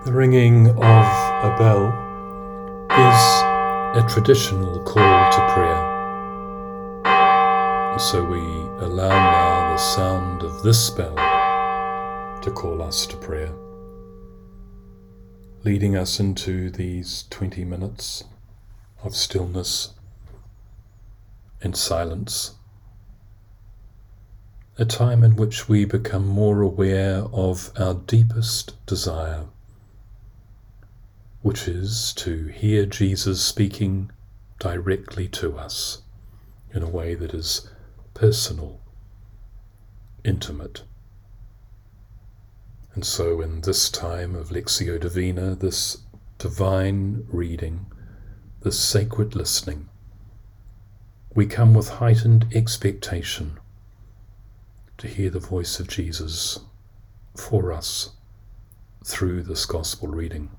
The ringing of a bell is a traditional call to prayer. And so we allow now the sound of this bell to call us to prayer, leading us into these 20 minutes of stillness and silence, a time in which we become more aware of our deepest desire, which is to hear Jesus speaking directly to us in a way that is personal, intimate. And so in this time of Lectio Divina, this divine reading, this sacred listening, we come with heightened expectation to hear the voice of Jesus for us through this gospel reading.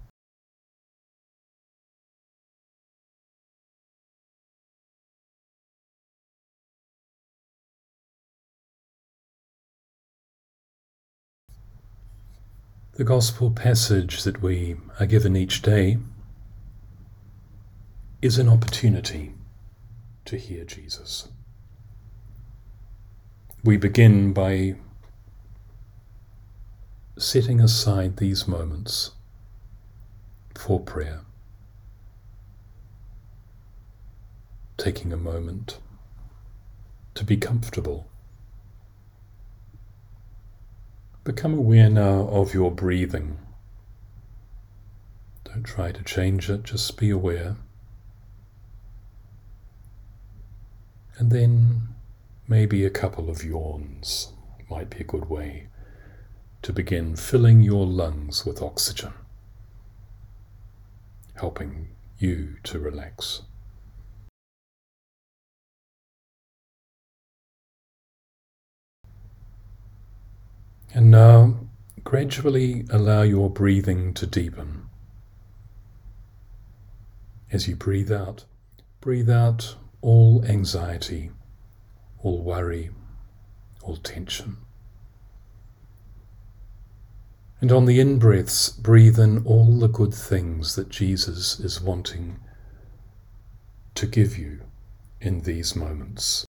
The gospel passage that we are given each day is an opportunity to hear Jesus. We begin by setting aside these moments for prayer, taking a moment to be comfortable. Become aware now of your breathing. Don't try to change it, just be aware. And then maybe a couple of yawns might be a good way to begin filling your lungs with oxygen, helping you to relax. And now, gradually allow your breathing to deepen. As you breathe out all anxiety, all worry, all tension. And on the in-breaths, breathe in all the good things that Jesus is wanting to give you in these moments.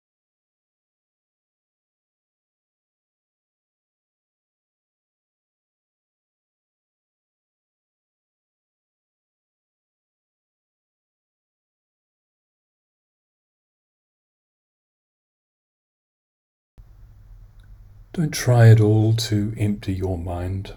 Don't try at all to empty your mind.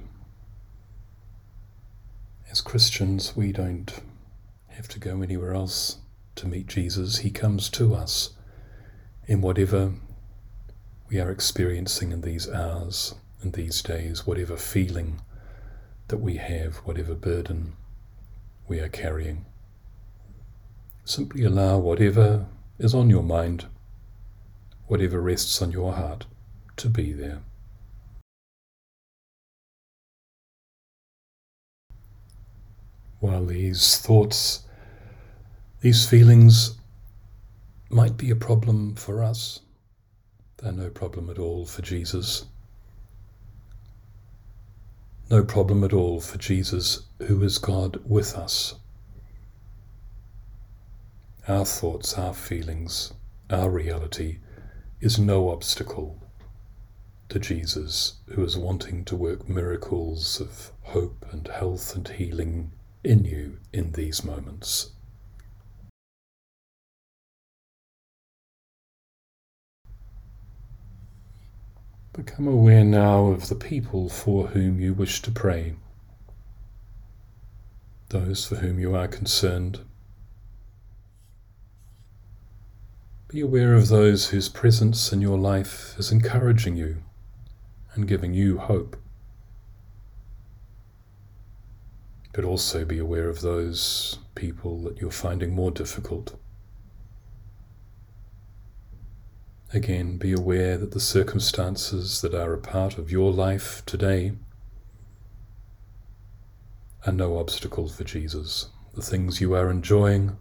As Christians, we don't have to go anywhere else to meet Jesus. He comes to us in whatever we are experiencing in these hours and these days, whatever feeling that we have, whatever burden we are carrying. Simply allow whatever is on your mind, whatever rests on your heart, to be there. While these thoughts, these feelings might be a problem for us, they're no problem at all for Jesus. No problem at all for Jesus, who is God with us. Our thoughts, our feelings, our reality is no obstacle to Jesus, who is wanting to work miracles of hope and health and healing in you in these moments. Become aware now of the people for whom you wish to pray, those for whom you are concerned. Be aware of those whose presence in your life is encouraging you and giving you hope. But also be aware of those people that you're finding more difficult. Again, be aware that the circumstances that are a part of your life today are no obstacle for Jesus. The things you are enjoying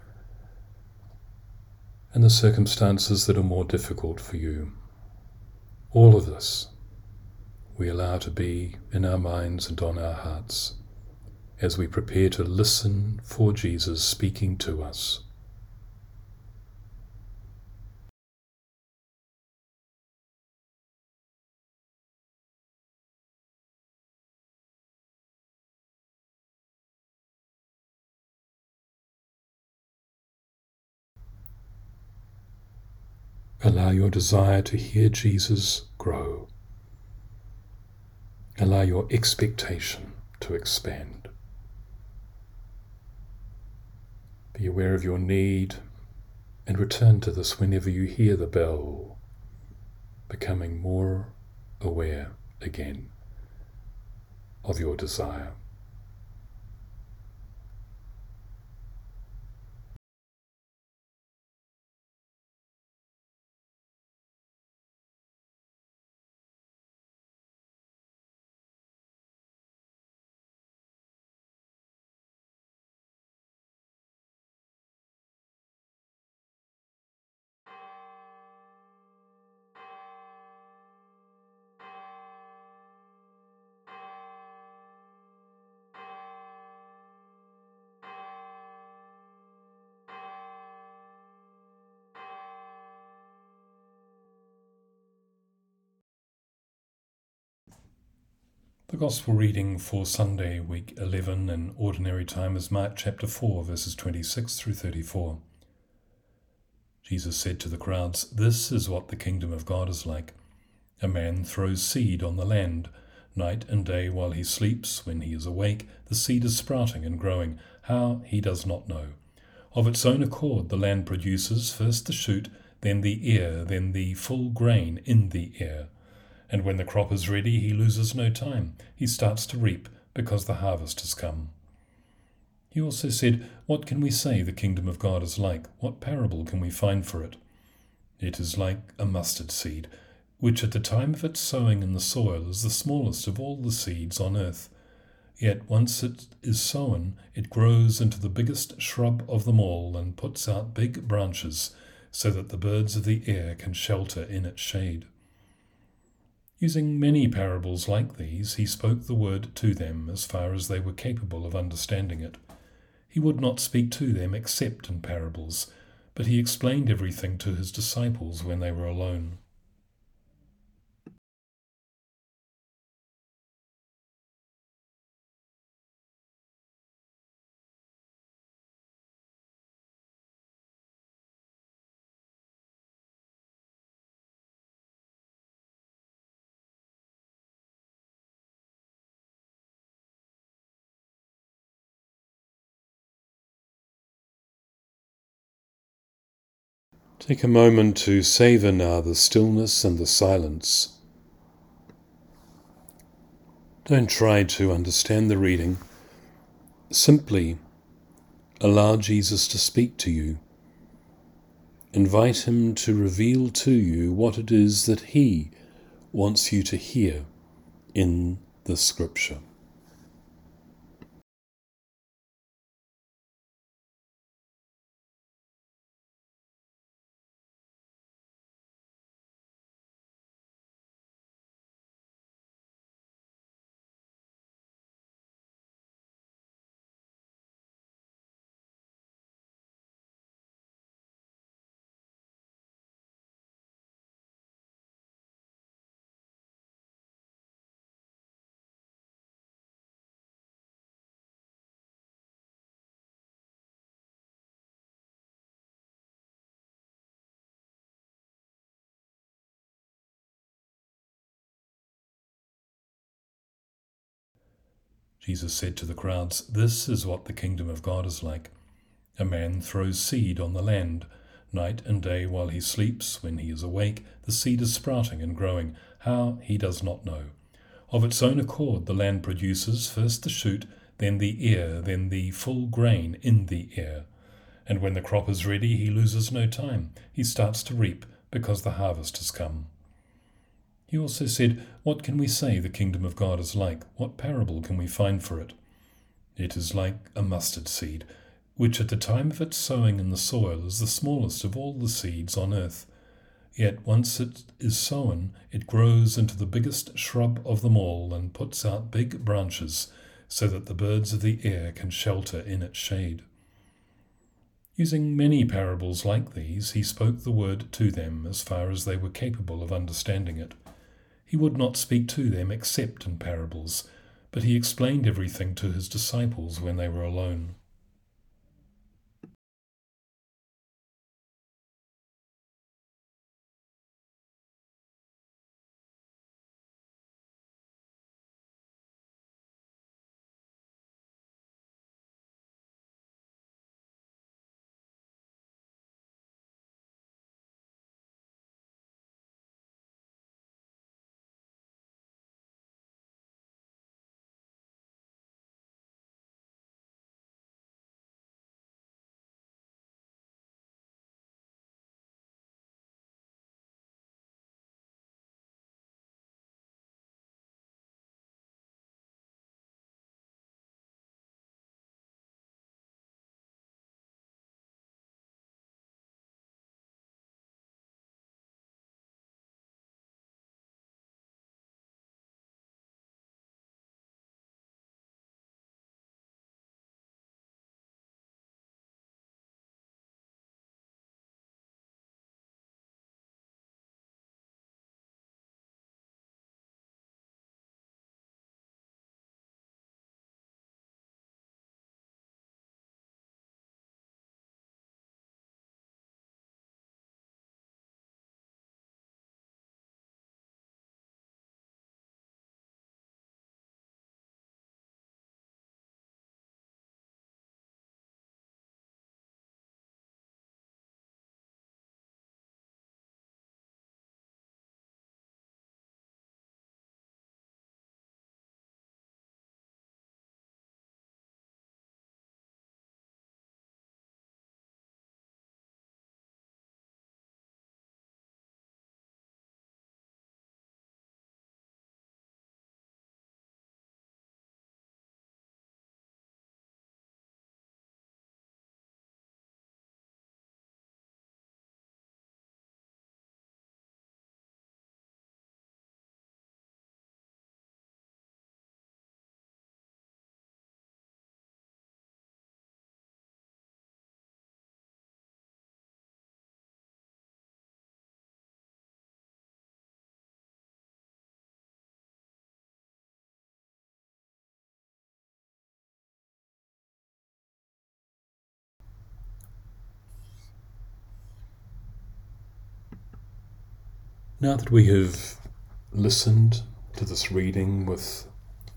and the circumstances that are more difficult for you. All of this we allow to be in our minds and on our hearts as we prepare to listen for Jesus speaking to us. Allow your desire to hear Jesus grow. Allow your expectation to expand. Be aware of your need and return to this whenever you hear the bell, becoming more aware again of your desire. The Gospel reading for Sunday, week 11 in Ordinary Time is Mark chapter 4, verses 26 through 34. Jesus said to the crowds, "This is what the kingdom of God is like. A man throws seed on the land. Night and day while he sleeps, when he is awake, the seed is sprouting and growing. How, he does not know. Of its own accord the land produces first the shoot, then the ear, then the full grain in the ear. And when the crop is ready, he loses no time. He starts to reap, because the harvest has come." He also said, "What can we say the kingdom of God is like? What parable can we find for it? It is like a mustard seed, which at the time of its sowing in the soil is the smallest of all the seeds on earth. Yet once it is sown, it grows into the biggest shrub of them all and puts out big branches, so that the birds of the air can shelter in its shade." Using many parables like these, he spoke the word to them as far as they were capable of understanding it. He would not speak to them except in parables, but he explained everything to his disciples when they were alone. Take a moment to savor now the stillness and the silence. Don't try to understand the reading. Simply allow Jesus to speak to you. Invite him to reveal to you what it is that he wants you to hear in the scripture. Jesus said to the crowds, "This is what the kingdom of God is like. A man throws seed on the land. Night and day while he sleeps, when he is awake, the seed is sprouting and growing. How, he does not know. Of its own accord the land produces first the shoot, then the ear, then the full grain in the ear. And when the crop is ready, he loses no time. He starts to reap, because the harvest has come." He also said, "What can we say the kingdom of God is like? What parable can we find for it? It is like a mustard seed, which at the time of its sowing in the soil is the smallest of all the seeds on earth. Yet once it is sown, it grows into the biggest shrub of them all and puts out big branches, so that the birds of the air can shelter in its shade. Using many parables like these, he spoke the word to them as far as they were capable of understanding it. He would not speak to them except in parables, but he explained everything to his disciples when they were alone. Now that we have listened to this reading with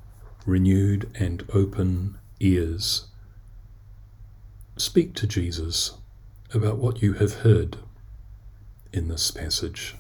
renewed and open ears, speak to Jesus about what you have heard in this passage.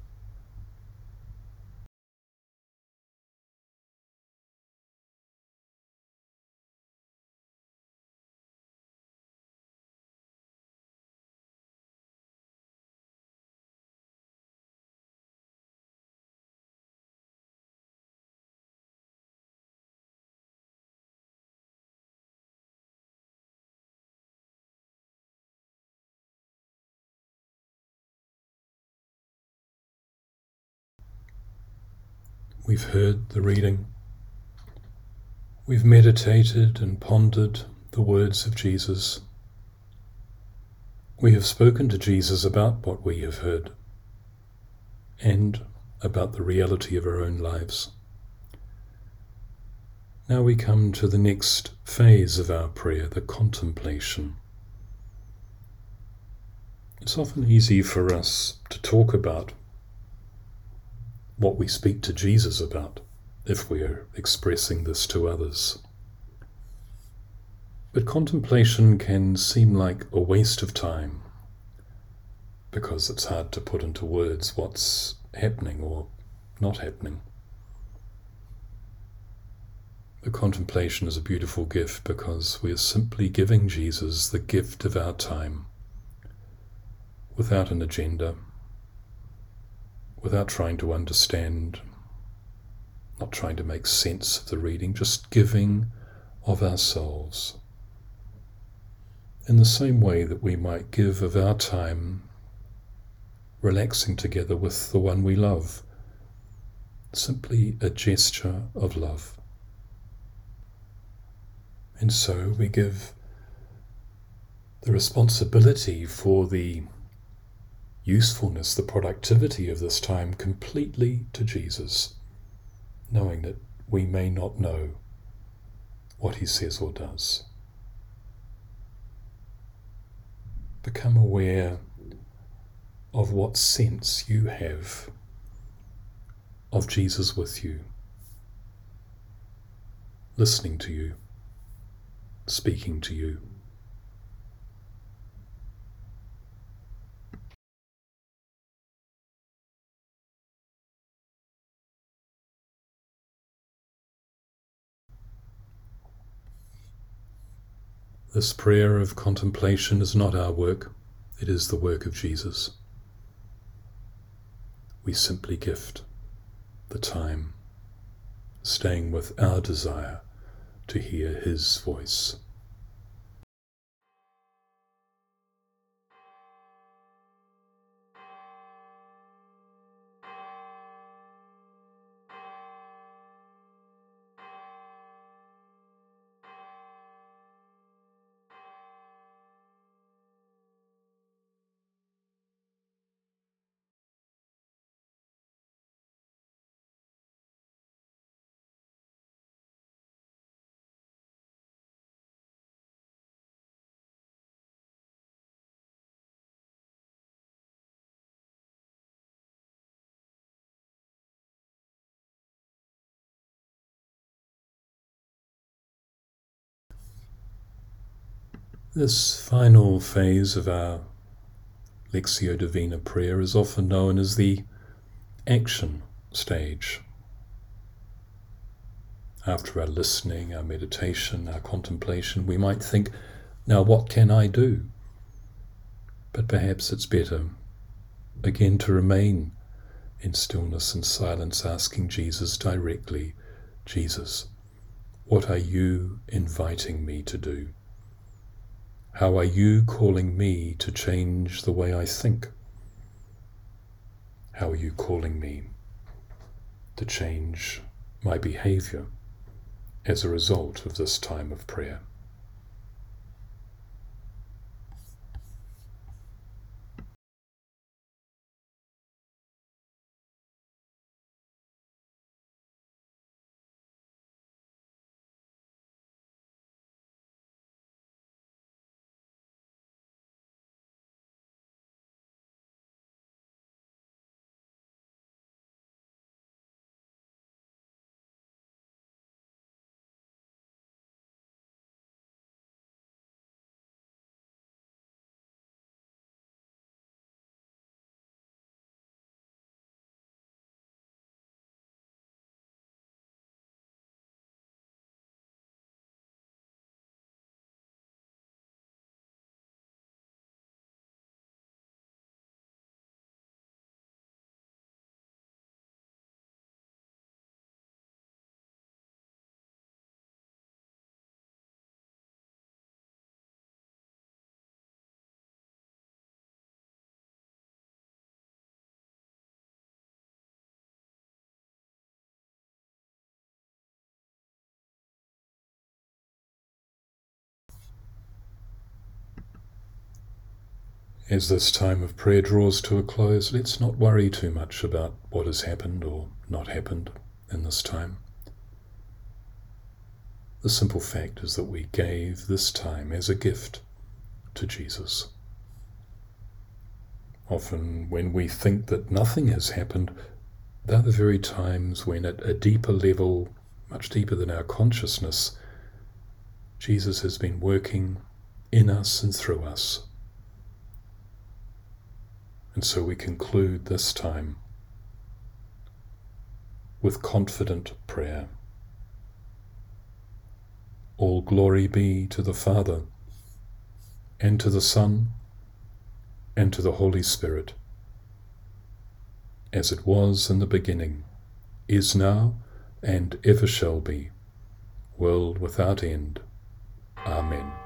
We've heard the reading. We've meditated and pondered the words of Jesus. We have spoken to Jesus about what we have heard and about the reality of our own lives. Now we come to the next phase of our prayer, the contemplation. It's often easy for us to talk about what we speak to Jesus about if we are expressing this to others. But contemplation can seem like a waste of time because it's hard to put into words what's happening or not happening. The contemplation is a beautiful gift because we are simply giving Jesus the gift of our time without an agenda, without trying to understand, not trying to make sense of the reading, just giving of ourselves. In the same way that we might give of our time relaxing together with the one we love, simply a gesture of love. And so we give the responsibility for the usefulness, the productivity of this time completely to Jesus, knowing that we may not know what he says or does. Become aware of what sense you have of Jesus with you, listening to you, speaking to you. This prayer of contemplation is not our work, it is the work of Jesus. We simply gift the time, staying with our desire to hear his voice. This final phase of our Lectio Divina prayer is often known as the action stage. After our listening, our meditation, our contemplation, we might think, now what can I do? But perhaps it's better, again, to remain in stillness and silence, asking Jesus directly, Jesus, what are you inviting me to do? How are you calling me to change the way I think? How are you calling me to change my behavior as a result of this time of prayer? As this time of prayer draws to a close, let's not worry too much about what has happened or not happened in this time. The simple fact is that we gave this time as a gift to Jesus. Often when we think that nothing has happened, they're the very times when at a deeper level, much deeper than our consciousness, Jesus has been working in us and through us. And so we conclude this time with confident prayer. All glory be to the Father, and to the Son, and to the Holy Spirit, as it was in the beginning, is now, and ever shall be, world without end. Amen.